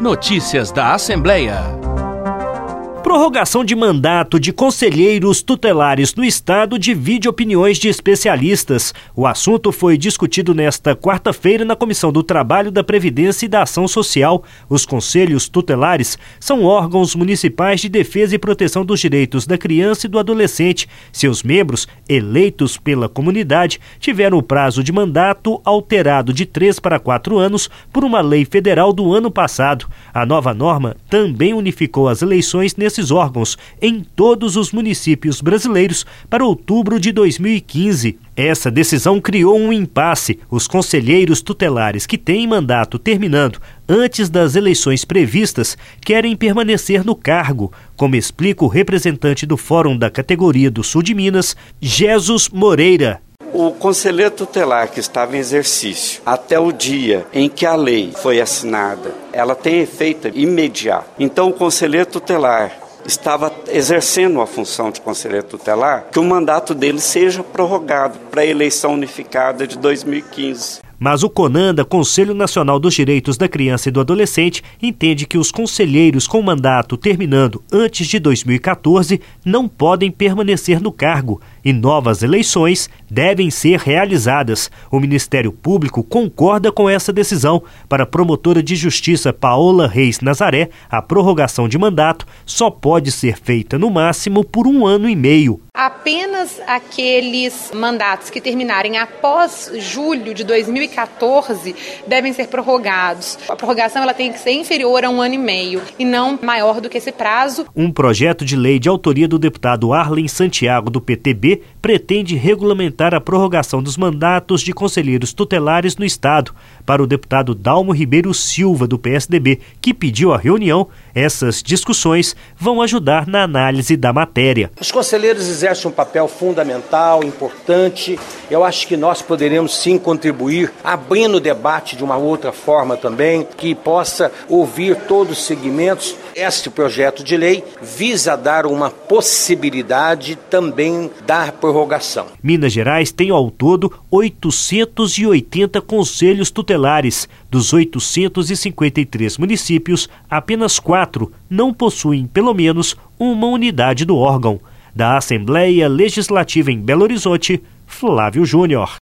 Notícias da Assembleia. Prorrogação de mandato de conselheiros tutelares no Estado divide opiniões de especialistas. O assunto foi discutido nesta quarta-feira na Comissão do Trabalho, da Previdência e da Ação Social. Os conselhos tutelares são órgãos municipais de defesa e proteção dos direitos da criança e do adolescente. Seus membros, eleitos pela comunidade, tiveram o prazo de mandato alterado de 3 para 4 anos por uma lei federal do ano passado. A nova norma também unificou as eleições nesses órgãos em todos os municípios brasileiros para outubro de 2015. Essa decisão criou um impasse. Os conselheiros tutelares que têm mandato terminando antes das eleições previstas querem permanecer no cargo, como explica o representante do Fórum da Categoria do Sul de Minas, Jesus Moreira. O conselheiro tutelar que estava em exercício até o dia em que a lei foi assinada, ela tem efeito imediato. Então o conselheiro tutelar estava exercendo a função de conselheiro tutelar, que o mandato dele seja prorrogado para a eleição unificada de 2015. Mas o CONANDA, Conselho Nacional dos Direitos da Criança e do Adolescente, entende que os conselheiros com mandato terminando antes de 2014 não podem permanecer no cargo e novas eleições devem ser realizadas. O Ministério Público concorda com essa decisão. Para a promotora de justiça Paola Reis Nazaré, a prorrogação de mandato só pode ser feita no máximo por 1 ano e meio. Apenas aqueles mandatos que terminarem após julho de 2014 devem ser prorrogados. A prorrogação ela tem que ser inferior a 1 ano e meio e não maior do que esse prazo. Um projeto de lei de autoria do deputado Arlen Santiago, do PTB, pretende regulamentar a prorrogação dos mandatos de conselheiros tutelares no Estado. Para o deputado Dalmo Ribeiro Silva, do PSDB, que pediu a reunião, essas discussões vão ajudar na análise da matéria. Os conselheiros exercem um papel fundamental, importante. Eu acho que nós poderemos sim contribuir, abrindo o debate de uma outra forma também, que possa ouvir todos os segmentos. Este projeto de lei visa dar uma possibilidade também da prorrogação. Minas Gerais tem ao todo 880 conselhos tutelares. Dos 853 municípios, apenas 4 não possuem pelo menos uma unidade do órgão. Da Assembleia Legislativa em Belo Horizonte, Flávio Júnior.